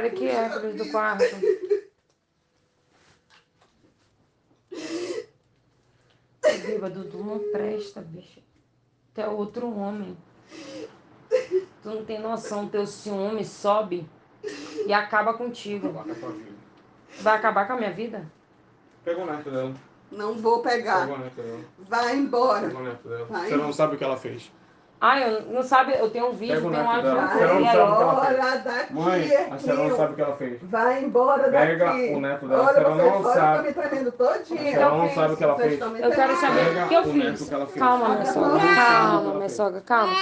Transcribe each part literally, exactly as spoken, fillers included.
Sai daqui, Hércules, do quarto. Bêbado, tu não presta, bicho. Tu é outro homem. Tu não tem noção, teu ciúme sobe e acaba contigo. Vai acabar com a tua vida. Vai acabar com a minha vida? Pega o neto dela. Não vou pegar. Pega o neto dela. Vai embora. Pega o neto dela. Vai. Você não sabe o que ela fez. Ah, eu não sabe, eu tenho um vídeo, Pega o tenho um neto áudio dela. pra Você não fazer sabe o que ela agora. fez. Bora daqui, Mãe, a senhora não sabe o que ela fez. Vai embora daqui. Pega o neto dela. Olha, A senhora vocês não fora sabe. estão me tremendo todinho. A senhora não sabe o que ela Vocês fez. estão me Eu quero tremendo. saber Pega o que eu o neto fiz. que ela fez. Calma, minha sogra. Não sabe o que Calma, ela minha fez. sogra, calma.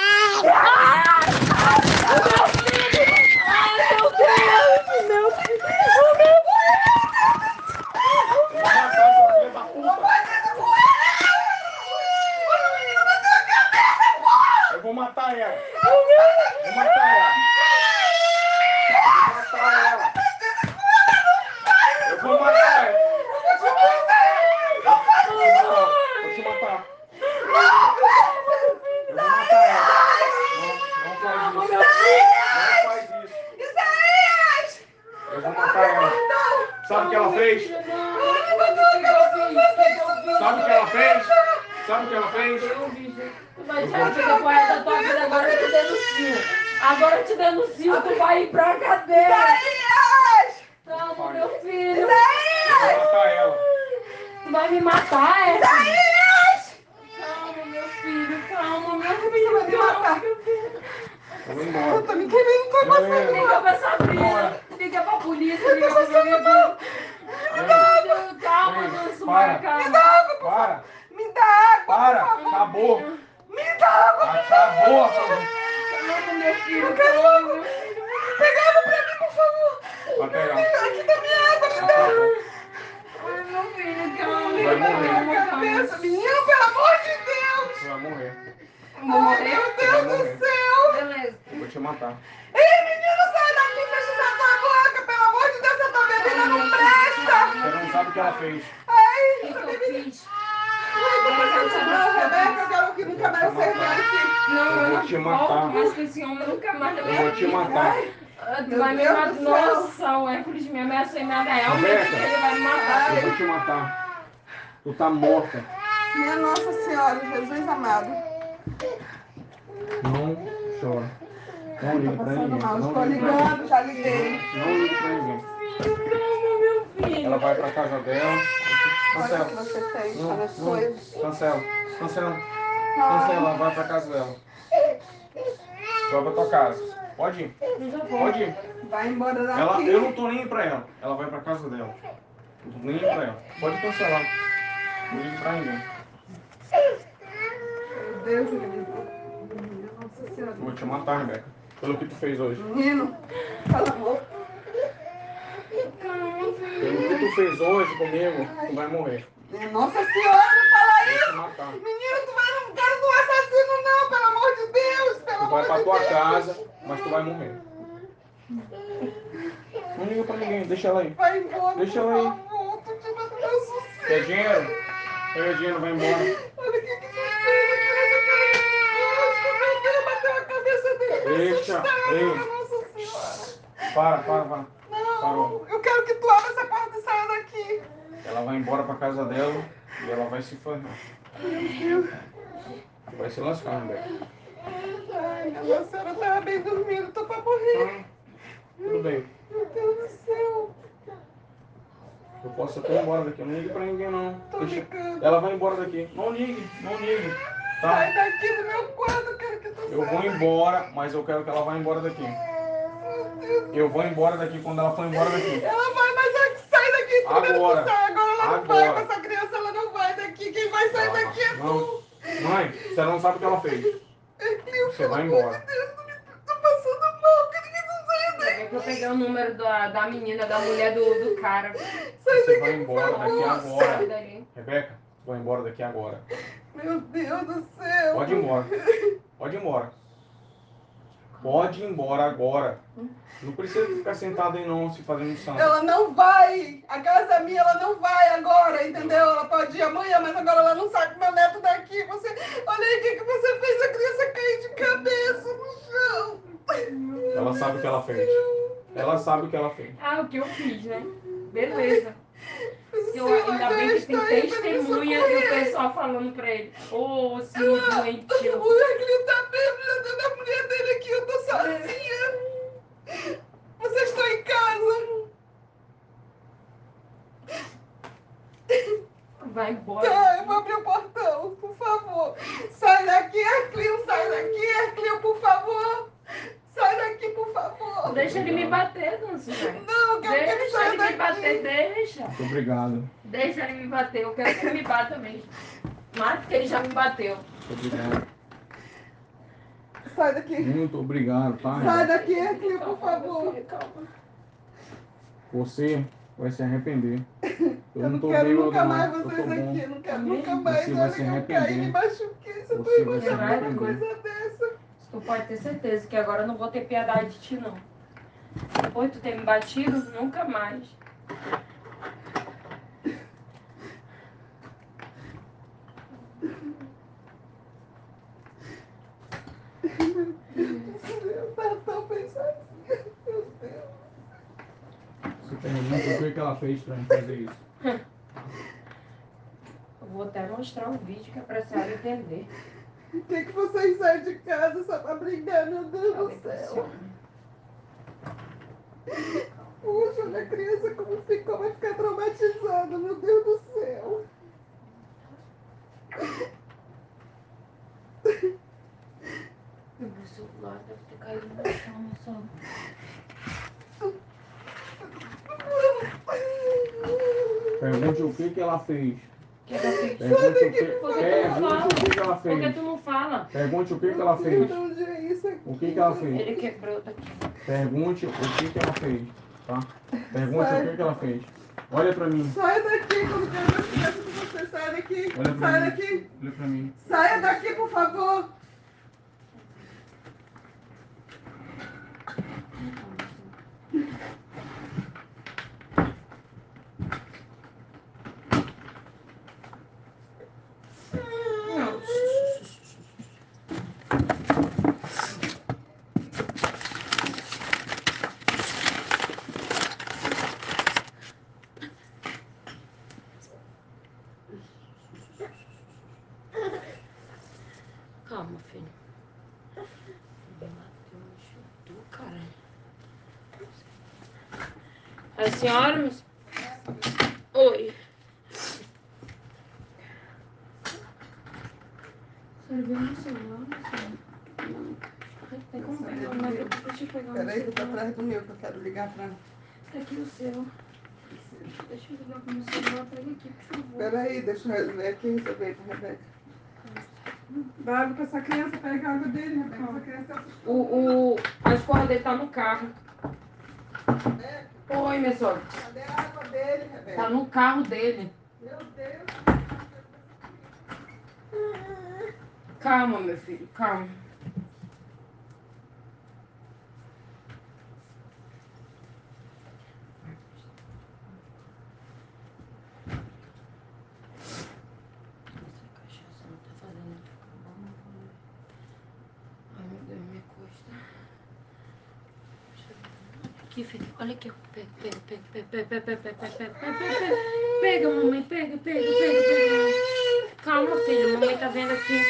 Eu vou matar essa filha da puta. Eu vou matar ela. Vou matar ela. Eu vou matar ela. Eu vou matar ela. Vou te matar. Eu vou matar ela. Não, não faz isso. Não faz isso. Eu vou matar ela. Sabe o que ela fez? Sabe o que ela fez? Sabe o que ela fez? Tu vai tirar a vida fora da tua vida, agora eu te denuncio. Agora eu te denuncio, tu vai ir pra cadeia. Calma, meu filho. Eu vou matar ela. Tu vai me matar, é? Calma, meu filho, calma, meu filho. Vai me matar. Meu filho. Eu vou embora. Eu tô me querendo, tô passando. Liga pra Sabrina, liga pra polícia, liga pra Sabrina. Calma, Manso, Para. calma. Para. Me dá água, Para. por favor. Acabou. Me dá água. Acabou. Calma, meu filho, Eu quero calma, água. meu filho. Pega água pra mim, por favor. Vai pegar. Aqui tá minha água, me dá. Acabou. Ai, meu filho, calma, Vai morrer. calma, Minha calma. cabeça, menino, pelo amor de Deus. Você vai morrer. Vou morrer? Meu Vai Deus morrer. do céu. Beleza. Eu vou te matar. Ei, menino, sai daqui, fecha essa tua boca. Pelo amor de Deus, essa tua bebida não presta. Você não sabe o que ela fez. Ai, O que essa que eu bebida... fiz? Não, Rebeca, eu quero que nunca mais você venha aqui. Não, Eu eu vou não te volto matar. mais com esse homem nunca mais na Eu minha vou te vida. matar. Ah, Tu Meu vai me Deus matar. do céu. Nossa, o Hércules me ameaçou em me agarrar. Realmente Rebeca. ele vai me matar. Eu vou te matar. Tu tá morta. Minha Nossa Senhora, Jesus amado. Não chora. Não liga pra Passando ninguém. mal, Não estou liga pra ninguém. ligando, já liguei. Não liga pra ninguém. Calma, meu filho. Ela vai pra casa dela. Olha o que Cancela. você fez, Não, olha as não. coisas. Cancela. Cancela. Cancela. Ela vai pra casa dela. Vai pra tua casa. Pode ir. Eu já vou. Pode ir. Vai embora daqui. Ela, eu não tô nem aí pra ela. Ela vai pra casa dela. Não tô nem aí pra ela. Pode cancelar. Não liga pra ninguém. Meu Deus, menino. Minha Nossa Senhora. Eu vou te matar, Rebeca. Pelo que tu fez hoje. Menino, cala a boca. Calma, filho. Pelo que tu fez hoje comigo, tu vai morrer. Minha Nossa Senhora, não fala Eu vou isso. te matar. Menino, tu vai no cara do assassino, não, pelo amor de Deus. Pelo Tu amor vai pra de tua Deus. casa, mas tu vai morrer. Não liga pra ninguém, deixa ela aí. Vai embora, Deixa por ela aí. favor. Tô te dando meu sossego. Quer dinheiro? Pega dinheiro, vai embora. Olha o que que você fez aqui nessa cara de gosto. Meu Deus, bateu a cabeça dele. Deixa, Assustada, ei. minha Nossa Senhora. Para, para, para. Não, Parou. eu quero que tu abra essa porta e saia daqui. Ela vai embora pra casa dela e ela vai se ferrar. Meu Deus. Vai se lascar, Rebeca. Ai, minha Nossa Senhora, eu tava bem dormindo, tô pra morrer. Ah, tudo bem. Meu Deus do céu. Eu posso até ir embora daqui. Não ligue pra ninguém, não. Tô Deixa... ligando. Ela vai embora daqui. Não ligue, não ligue. Sai Tá? daqui do meu quarto, eu quero que tu saia. Eu vou embora, mas eu quero que ela vá embora daqui. Meu Deus. Eu vou embora daqui quando ela for embora daqui. Ela vai, mas ela que sai daqui. Tu quero Agora. que tu saia. Agora ela não vai Agora. com essa criança, ela não vai daqui. Quem vai sair Ela daqui é não. tu. Mãe, você não sabe o que ela fez. Meu, Você vai pelo amor embora. de Deus, não me- tô passando mal. Eu quero que tu saia daqui. É que eu peguei o número da, da menina, da mulher do, do cara. Sai Você daqui, vai por embora daqui favor. agora. Sai dali. Rebeca, vou embora daqui agora. Meu Deus do céu. Pode ir embora. Pode ir embora. Pode ir embora agora. Não precisa ficar sentado aí não, se fazendo santo. Ela não vai. A casa é minha, ela não vai agora, entendeu? Ela pode ir amanhã, mas agora ela não sai com meu neto daqui. Você, olha aí o que, que você fez, a criança cair de cabeça no chão. Ela sabe o que ela fez. Ela sabe o que ela fez. Ah, o que eu fiz, né? Beleza. Eu, Sim, ainda mas bem eu que tem estou aí para me testemunha e o socorrer. pessoal falando pra ele. Ô, oh, sim, O doentio. Herclio tá bêbado, já deu da mulher dele aqui, eu tô sozinha. Vocês estão em casa? Vai embora. Tá, eu vou abrir o portão, por favor. Sai daqui, Herclio, sai daqui, Herclio, por favor. Sai daqui, por favor. Deixa ele me bater, dona Suzane. Não, eu quero que ele Deixa saia ele me daqui. bater, deixa. Muito obrigado. Deixa ele me bater, eu quero que ele me bata mesmo. Mais que ele já me bateu. Muito obrigado. Sai daqui. Muito obrigado, tá? Sai daqui, Herclio, por favor. Calma. Você vai se arrepender. Eu, Eu não não tô quero bêbado, nunca não. mais Eu tô vocês bom. aqui. Não quero Amém. nunca mais. Você vai Olha se que eu arrepender. caí, me machuquei. Você Você não vai se imaginar uma arrepender. coisa dessa. Tu pode ter certeza que agora eu não vou ter piedade de ti, não. Depois de tu ter me batido, nunca mais. Eu tava tão pensadinha. Meu Deus. Você pergunta o que, que ela fez pra mim fazer isso. Eu vou até mostrar um vídeo que é pra senhora entender. Por que, que vocês saem de casa só pra brigar, meu Deus Falei do pra céu? senhora. Puxa, minha criança como ficou, vai ficar traumatizada, meu Deus do céu. O meu celular deve ter caído no chão, sabe? Pergunte o que, que ela fez. O que ela fez? Pergunte o que, Por que tu não pergunte fala? o que, que ela Por que fez. tu não fala? Pergunte o que, que ela fez. Onde é isso aqui? O que, que ela fez. Ele quebrou daqui. Pergunte o que, que ela fez. Tá? Pergunte o que, que ela fez. Olha pra mim. Sai daqui, eu não quero mais conversa com você. Sai daqui. Olha pra Sai mim. daqui. Olha pra mim. Saia daqui, por favor. Não. Calma, filho. Tu, cara. A senhora, mas... Oi. Você viu no celular, senhor? Tem como pegar o meu? Deixa eu pegar o meu Peraí, que eu tô celular. atrás do meu, que eu quero ligar pra... Tá aqui o seu. Deixa eu ligar com o meu celular. Pega aqui, por favor. Peraí, deixa eu ver aqui e resolver pra Rebeca. Vai água pra essa criança, pega a água dele, Rebeca. Essa criança assustou. O, o, a escola dele tá no carro. Rebeca, Oi, minha sogra. cadê a água dele, Rebeca? Tá no carro dele. Meu Deus. Calma, meu filho, calma. Essa cachaça não tá fazendo ele ficar bom, não vou ver. Ai, meu Deus, minha costa. Aqui, filho, olha aqui. Pega, pega, pega, pega, pega, pega, pega, pega, pega, pega, pega. Pega, mamãe, pega, pega, pega, pega. Calma, filho, mamãe tá vendo aqui.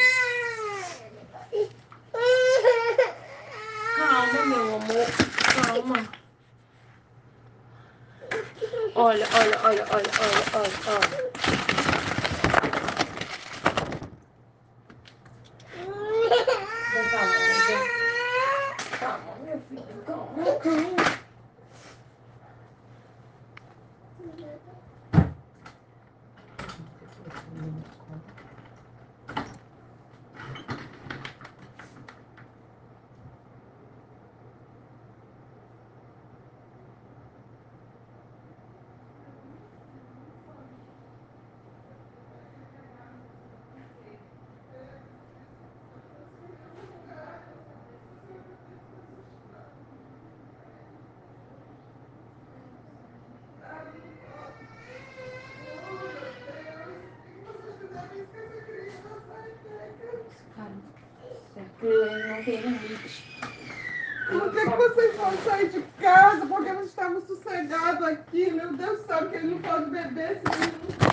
Calma, meu amor, calma. Olha, olha, olha, olha, olha, olha, olha. Vem cá, mamãe, vem. Calma, meu filho, calma, calma. Cara, certo, ele não tem limite. Por que, que vocês vão sair de casa? Porque nós estamos sossegados aqui. Meu Deus sabe que ele não pode beber esse menino.